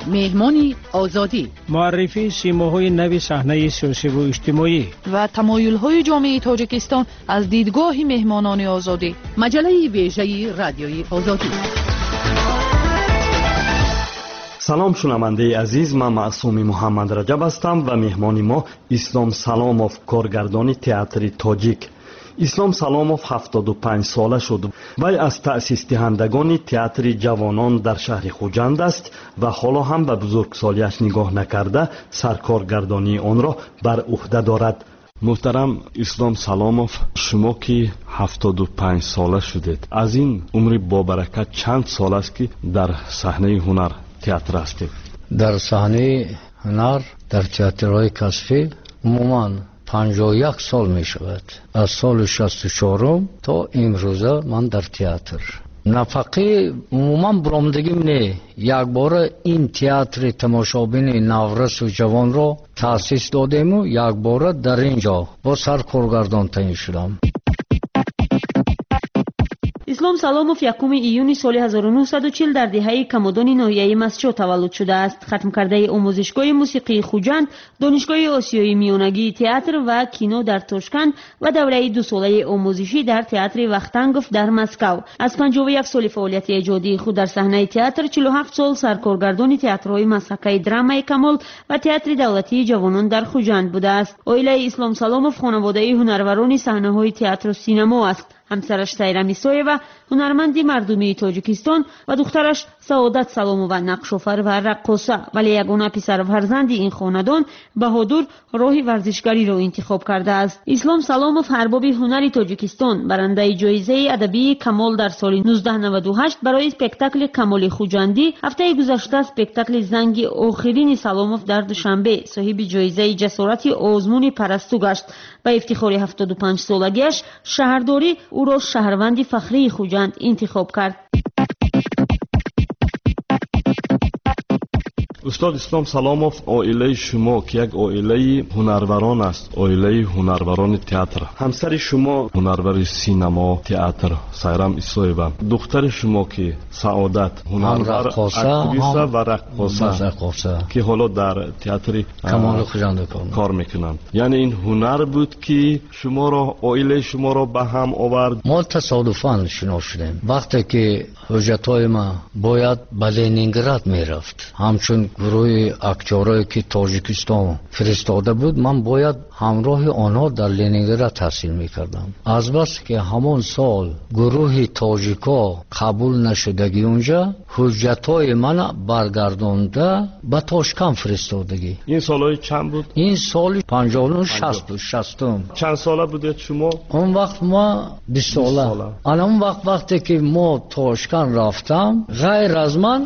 مهمانی آزادی، معرفی سیماهای نوی صحنه سیاسی و اجتماعی و تمایل‌های جامعه تاجیکستان از دیدگاه مهمانان آزادی. مجله ویژه رادیوی آزادی. سلام شنونده عزیز، من معصوم محمد رجب هستم و مهمان ما اسلام سلاموف، کارگردان تئاتر تاجیک. اسلام سلاموف 75 ساله شد. وی از تأسیس دهندگان تئاتر جوانان در شهر خوجند است و حالا هم به بزرگسالیش نگاه نکرده سرکارگردانی آن را بر عهده دارد. محترم اسلام سلاموف، شما که 75 ساله شدید، از این عمر با برکت چند سال است که در صحنه هنر تئاتر هستید؟ در صحنه هنر در تئاترهای کسبی عموما 51 سال می شود. از سال 64 تا امروزه من در تئاتر. نفقه عموما برآمدگیم نه، یک بار این تئاتر تماشابین نورس و جوان را تأسیس دادیم و یک بار در اینجا با سرکارگردان تعیین شدم. اسلام سلاموف 1 ایون سال 1940 در دهه کمودان ناحیه مسجد تولد شده است. ختم کرده آموزشگاه موسیقی خوجند، دانشگاه آسیایی میانگی تئاتر و کینو در تاشکند و دوره 2 ساله آموزشی در تئاتر وختنگوف در مسکو. از 51 سال فعالیت ایجادی خود در صحنه تئاتر، 47 سال سرکارگردان تئاترهای مسحکه درامای کمال و تئاتر دولتی جوانان در خوجند بوده است. عائله اسلام سلاموف خانواده هنروران صحنه‌های تئاتر و سینما است. همسرش سایرا میسویوا هنرمندی مردمی تاجیکستان و دخترش سعادت سلامووا نقش‌آفر و رقاصه، ولی یگانه پسر فرزند این خاندان بهادر راه ورزشکاری را انتخاب کرده است. اسلام سلاموف ارباب هنر تاجیکستان، برنده جایزه ادبی کمال در سال 1998 برای اسپکتاکل کمال خوجندی، هفته گذشته اسپکتاکل زنگ آخرین سلاموف در دوشنبه صاحب جایزه جسارت آزمون پرستو گشت. با افتخار 75 سالگیش شهرداری او را شهروند فخری خوجند انتخاب کرد. استاد اسلام سلاموف، عائله شما که یک عائله هنروران است، عائله هنروران تئاتر، همسر شما هنرور سینما تئاتر سایرام ایسویوا، دختر شما که سعادت هنرور اکتریسه و رقاصه که حالا در تئاتر کمال خوجند کار میکنند. یعنی این هنر بود که شما را، عائله شما را به هم آورد؟ ما تصادفاً شناخته شدیم. وقتی که حجتای ما باید به لنینگراد میرفت، همچون گروه اکتورایی که تاجیکستان فرستاده بود، من باید همراه آنها در لنینگراد تحصیل میکردم. از بس که همون سال گروه تاجیکا قبول نشدگی اونجا، حجتای من برگردانده به تاشکند فرستادگی. این سالهای چند بود؟ این سال 59 60. چند ساله بودید شما؟ اون وقت ما 20 ساله. اون وقتی که ما تاشکند رفتم، غیر از من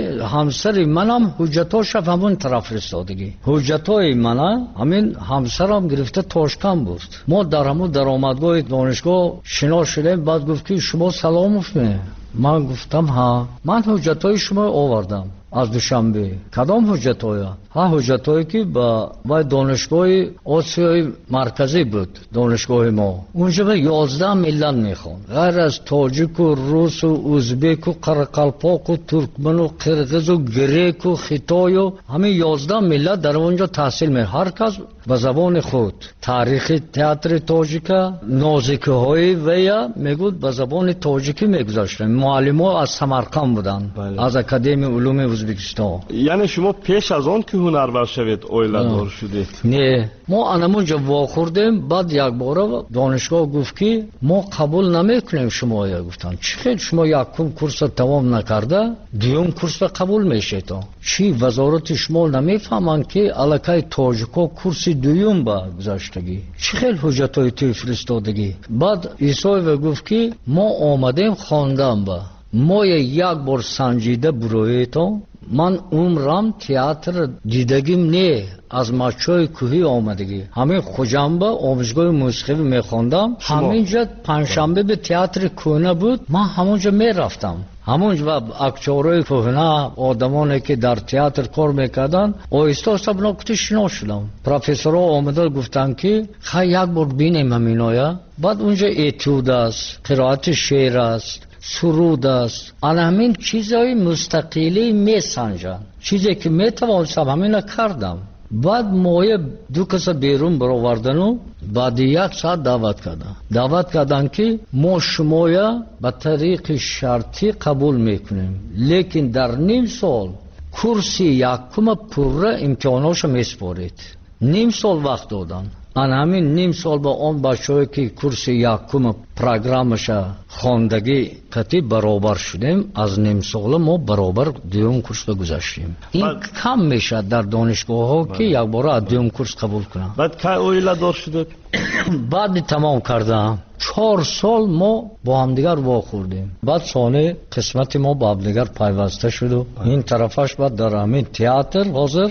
همسر منم حجتاش همون طرف فرستادگی. حجتای من همین همسرم گرفته تاشکند بود. ما در همون درآمدگاه دانشگاه شنا شدیم. بعد گفت که شما سلاموف نه؟ من گفتم ها، من حجتای شما آوردم از دوشنبه. کدام حجتای؟ ها، حجتایی که با دانشگاه آسیای مرکزی بود، دانشگاه ما. اونجا به 11 ملت میخوان، غیر از تاجیک و روس و ازبک و قرقلپاک و ترکمن و قرقیز و گریک و خیتای و همه 11 ملت در اونجا تحصیل می، هر کس به زبان خود. تاریخ تئاتر تاجیکا، نازکه های ویا میگود به زبان تاجیکی میگذاشتن. معلم‌ها از سمرقند بودن، از اکادمی علوم ازبکستان. یعنی شما پیش از آن که هنرور شوید عائله دار شدید؟ نه، ما انمونجا واخوردیم. بعد یک بار دانشگاه گفت که ما قبول نمیکنیم شما. یا گفتن چی؟ شما یکم کورس تمام نکرده دوم کورس قبول میشید؟ چی وزارت شما نمیفهمن که الکای تاجیکا کورس دوم با گذاشتگی؟ چی خیلی حجتای توی فرستادگی؟ بعد ایسای گفت که ما آمدیم خواندن با ما یک بار سنجیده برویتون. من عمرم تئاتر دیدگیم نه، از مچای کوهی آمدگی. همین خوجنبه آموزشگاه موسیقی میخوندم. همینجا پنجشنبه به تئاتر کهنه بود، من همونجا میرفتم. همونجا اکتورای کهنه، آدمانی که در تئاتر کار میکردن، آهسته آهسته بناکتی شنا شدم. پروفسورها آمدن گفتن که خیلی یک بار بینیم همینایا. بعد اونجا اتود است، قرائت شعر است، سرود است، آن همین چیزهای مستقلی میسنجن. چیزی که میتوانستم همین کردم. بعد موی دو کس بیرون برآوردن و بعد 1 ساعت دعوت کردن که ما شمایا به طریق شرطی قبول میکنیم، لیکن در نیم سال کورسی یکم پوره امتحاناشو میسپارید. نیم سال وقت دادن. آن همین نیم سال با اون بچه‌ای که کورس یکم پروگرامش خواندگی قطعی برابر شدیم، از نیم سال ما برابر دوم کورس گذاشتیم. این کم میشه در دانشگاه ها که یک بار از دوم کورس قبول کنم. بعد که اویلا دار شده بعد تمام کردم 4 سال ما با هم دیگر واخوردیم. بعد سانه قسمت ما با هم دیگر پیوسته شد و این طرفش بعد در همین تئاتر حاضر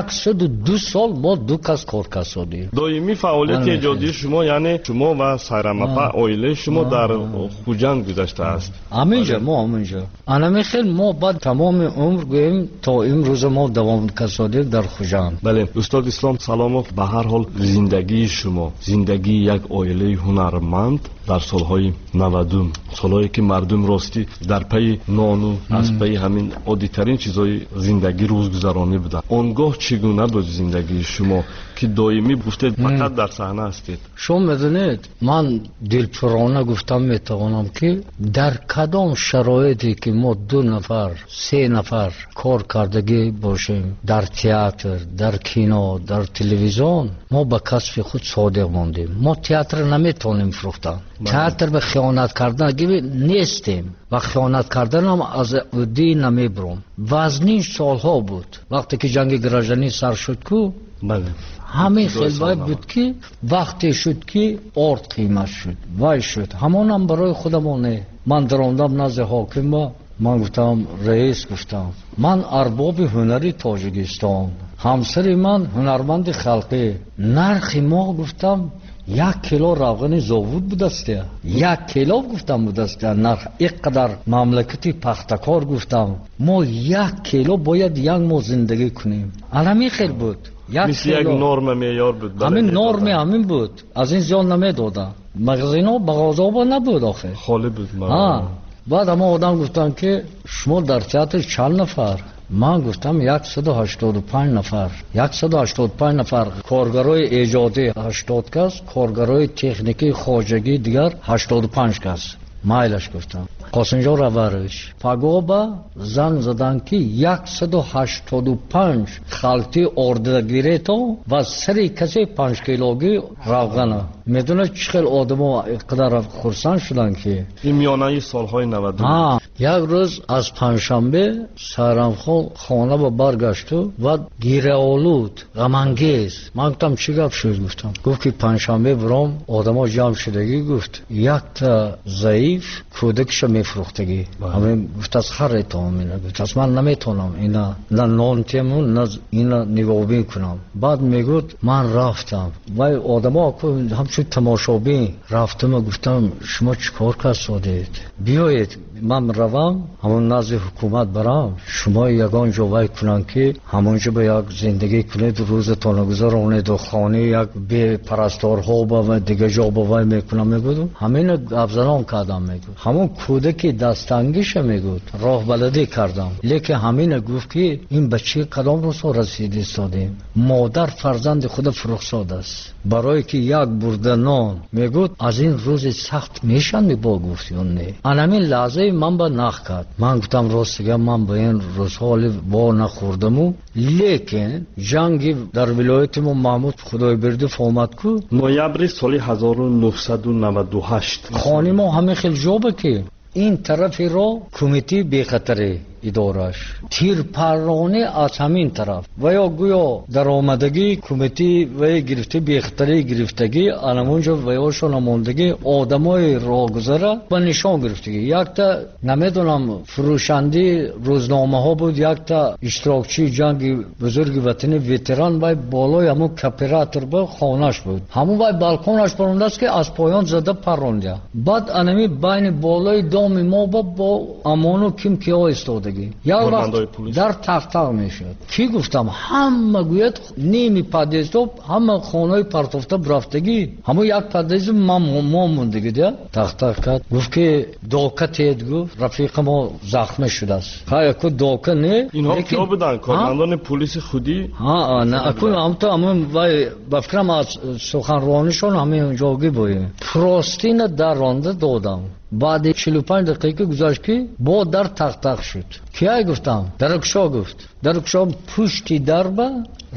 102 سال ما دو کس کار کردیم. دائمی فعالیت ایجادی شما یعنی شما و سایرامپا اویله شما در خوجند گذشته است. همینجا ما همینجا. انا میخوام ما بعد تمام عمر گویم تا امروز ما دوام کردیم در خوجند. بله استاد اسلام سلاموف، به هر حال زندگی شما زندگی یک اویله هنرمند در سالهای 90 سالهایی که مردم راستی در پی نانو از پی همین عادی‌ترین چیزهای زندگی روزگذرانی بودن. اونگاه چگونه بود زندگی شما که دائمی گفتید فقط در صحنه هستید؟ شما میدونید من دلپرانه گفتم میتوانم که در کدام شرایطی که ما 2 نفر 3 نفر کار کردگی باشیم در تئاتر، در کینو، در تلویزیون، ما به کسب خود صادق ماندیم. ما تئاتر نمیتونیم فروختن. تئاتر به خیانت کردن گیری نیستیم و خیانت کردن هم از عدی نمیبرم. وزنین سالها بود وقتی که جنگ گراژنی سر شد کو بله همین خیلی بود که وقتی شد که ارد قیمت شد وای شد. همون هم برای خودمونه. من دراندم نزد حاکم با من گفتم رئیس، گفتم من ارباب هنری تاجیکستان، همسر من هنرمند خلقی، نرخ ما گفتم 1 کیلو روغن زاوود بود است. 1 کیلو گفتم بود است نرخ. اینقدر مملکتی پختکار گفتم ما 1 کیلو باید 1 ماه زندگی کنیم. الان خیلی بود. مثل یک نرم معیار بود. همین نرم همین بود. از این زیاد نمیدادن. مغازینا بغازابا نبود آخه. خالی بود. بعد اما آدم گفتن که شما در تئاتر چند نفر؟ من گفتم 185 نفر. 185 نفر کارگرای ایجادی 80 کس، کارگرای تکنیکی خواجگی دیگر 85 کس. مایلش گفتم قاسمجا روارش پاگوبا زن زدن که 185 خالتی اردگیره تو و سری کسی 5 کیلوگی روغنه. میدونه چقدر آدم ها اقدر خورسان شدن که این میانه سالهای 90. یک روز از پنجشنبه سایرامخان خانه با برگشت و گیره آلود غمانگیز. من گفتم چی گپ شد؟ گفت که پنجشنبه برام آدم ها جمع شدگی. گفت 1 تا ضعیف کودکش میفروختگی. همین گفت از خر تو مینا. گفت از من نمیتونم اینا نه نان تیمون نه اینا نگاه کنم. بعد میگفت من رفتم و آدما همچون تماشابین رفتم. گفتم شما چیکار کردید؟ بیایید من روم همون نزد حکومت برام، شما یگان جوای کنن که همونجا به یک زندگی کنید، روزتون گذرونید و خانه یک به پرستارها و دیگه جا باوای میکنم. میگودم همین افزران کردم. میگود همون کودک دستانگیش میگود راه بلدی کردم. لیکن همین گفت که این بچه کدام روز رسیدی استادیم. مادر فرزند خود فرخزاد است برای که یک برده نان میگود از این روز سخت میشن. میبا گفت نه همین لحظه من با نخ کرد. من گفتم راستگه من به این روزها با نخوردم و لیکن جنگ در ولایت ما محمود خدای برده فهمد کو نویبر سال 1998 خانه ما همه خیلی جوبه که این طرف را کمیته بی خطره ادارش تیر پرانه از همین طرف و یا گویا در آمدگی کمیته و گرفته بی خطره گرفتگی علمونجا و یا شنماندگی آدمای راهگذره و نشان گرفتگی. یک تا نمیدونم فروشندی روزنامه ها بود، یک تا اشتراکچی جنگ بزرگ وطن ویتران و بالای همون کپراتر با خانش بود. همون و بالکونش پرونده است که از پایان زده پرونده. بعد انمی بین بالای دام ما با امانو کم کیا استاده میافتگی یا وقت در تخت میشد کی گفتم همه گوید نیمی پادیزو همه خانه پرتوفته برفتگی همه یک پادیز ما موندگی ده تخت کرد گفت که دوکه تید گفت رفیق ما زخم شده است ها یک دوکه نه اینها کیا بودن کارمندان پلیس خودی ها نه اكون امتا همون وای بفکرم از سخنرانیشون همین اونجاگی بودیم پروستین در رانده دادم بعد 45 دقیقه گذشت که با در تق شد کیای گفتم درکشا گفت درکشا پشتی دربه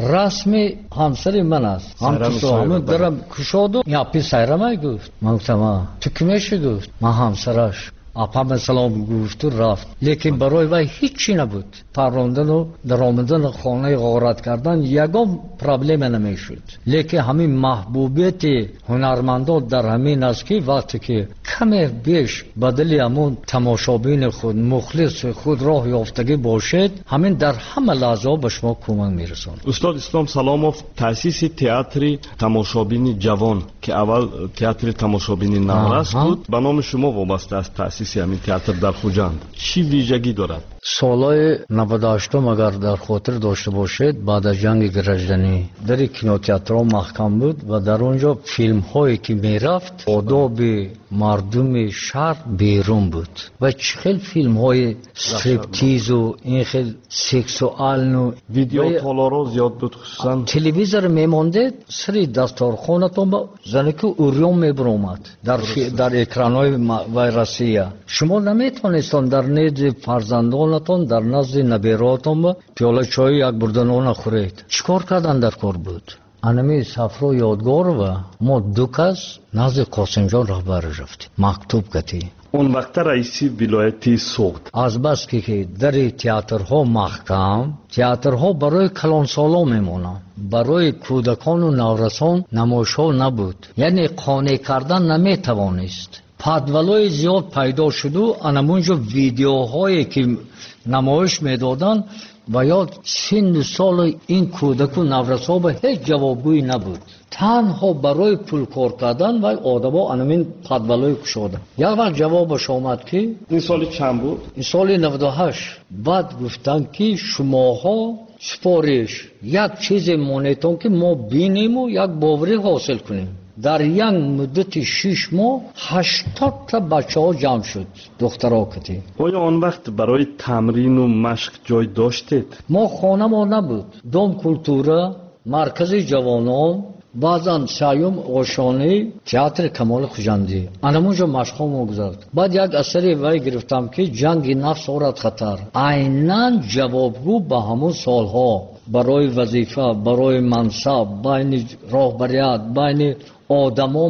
رسمی همسر من است همون درم کشادو یا پی سایرمای گفت من گفتم تو کمیشی گفت من همسرش اپام سلام گفت و رفت لیکن برای وای هیچی نبود پروندن و درآمدن خانه غارت کردن یگان پرابلم نمیشد لیکن همین محبوبیت هنرمندان در همین است که وقتی که کمی بیش بدلی همون تماشابین خود مخلص خود راه یافتگی باشد همین در همه لحظه به شما کمک میرساند. استاد اسلام سلاموف تأسیس تئاتر تماشابین جوان که اول تئاتر تماشابین نورس بود به نام شما وابسته است تأسیس همین تئاتر در خوجند چی ویژگی دارد؟ سالهای 98 اگر در خاطر داشته باشید بعد از جنگ گرجدنی در کینوتئاترها محکم بود و در اونجا فیلم هایی که میرفت آداب مردم شهر بیرون بود و چخیل فیلم های استریپتیز و این خیل سکسوال و ویدیو تالارو زیاد بود خصوصا تلویزیون میمانده سری دستارخانتون با زنکی اوریون میبرومد در اکران های ویرسیه شما نمیتونستان در نزد فرزندانتون در نزد نبیراتون با پیاله چای یک بردن نخورید چیکار کردن در کار بود انمی سفر یادگار و ما دو کس نزد قاسم جان رهبر رفتیم مکتوب کردیم اون وقت رئیس ولایتی سوخت از بس که در تئاترها محکم تئاترها برای کلانسالا میمونن برای کودکان و نورسان نمایش‌ها نبود یعنی قانع کردن نمیتوانست پادولای زیاد پیدا شد و انمونجا ویدیوهایی که نمایش میدادن و یا سن سال این کودک و نورسا به هیچ جوابگویی نبود تنها برای پول کار کردن و آدما انمین پادولای کشادن یک وقت جوابش آمد که این سال چند بود؟ این سال 98 بعد گفتن که شماها سپارش یک چیز مونیتون که ما بینیم و یک باوری حاصل کنیم در یک مدت 6 ماه 80 تا بچه ها جمع شد دخترها کتی آیا آن وقت برای تمرین و مشق جای داشتید؟ ما خانه ما نبود دوم کلتورا مرکز جوانان بعضا سیوم آشانی تئاتر کمال خوجندی انمونجا مشقا ما گذارد بعد یک اثری وای گرفتم که جنگ نفس آورد خطر عیناً جوابگو به همون سالها برای وظیفه برای منصب بین راهبریت بین آدما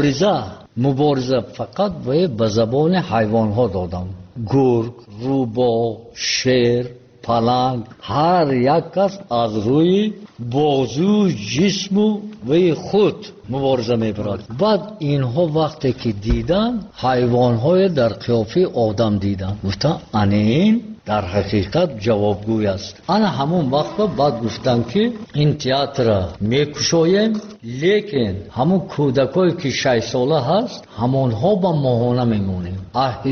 مبارزه فقط به زبان حیوان ها دادم گرگ روباه شیر پلنگ هر یک کس از روی بازو جسم و خود مبارزه میبرد بعد اینها وقتی که دیدن حیوانهای در قیافه آدم دیدن گفتن این در حقیقت جوابگوی است انا همون وقت بعد گفتن که این تئاتر میکشویم لیکن همون کودکایی که 6 ساله هست همونها با ماهانه میمونیم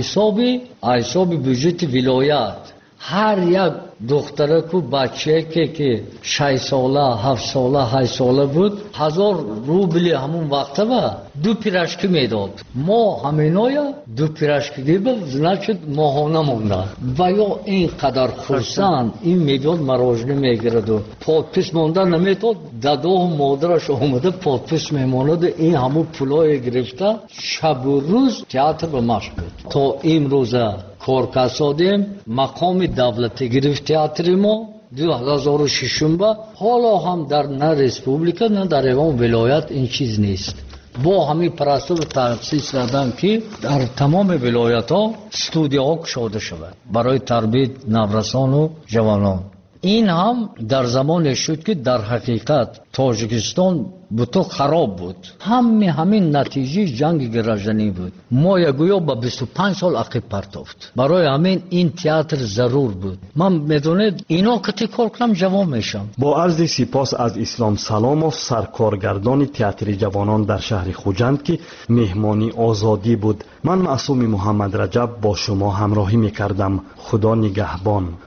حساب بجت ولایت هر یک دختره کو بچه که 6 ساله 7 ساله 8 ساله بود 1000 روبل همون وقته با 2 پیراشکی میداد ما همینایا 2 پیراشکی دیگه نشد ماهانه موندن و یا اینقدر خرسند این میداد مراجعه میگرد و پادپس موندن نمیداد داده و مادرش اومده پادپس میماند این همون پولای گرفته شب و روز تئاتر به مشق بود تا امروزه کار کسادیم مقام دولتی گرفت تئاتر ما 2006 با حالا هم در نه ریسپوبلیکا نه در ایوان ولایت این چیز نیست با همین پرستو تأسیس کردن که در تمام ولایت ها استودیوها کشاده شود برای تربیت نورسان و جوانان این هم در زمان شد که در حقیقت تاجیکستان بوتو خراب بود. همین نتیجه جنگ گراژنی بود. ما یگویا با 25 سال عقب پرتافت. برای همین این تئاتر ضرور بود. من میدونید اینا که تکرار کنم جوان میشم. با عرض سپاس از اسلام سلاموف، سرکارگردان تئاتر جوانان در شهر خوجند که مهمانی آزادی بود، من معصوم محمد رجب با شما همراهی میکردم. خدا نگهبان.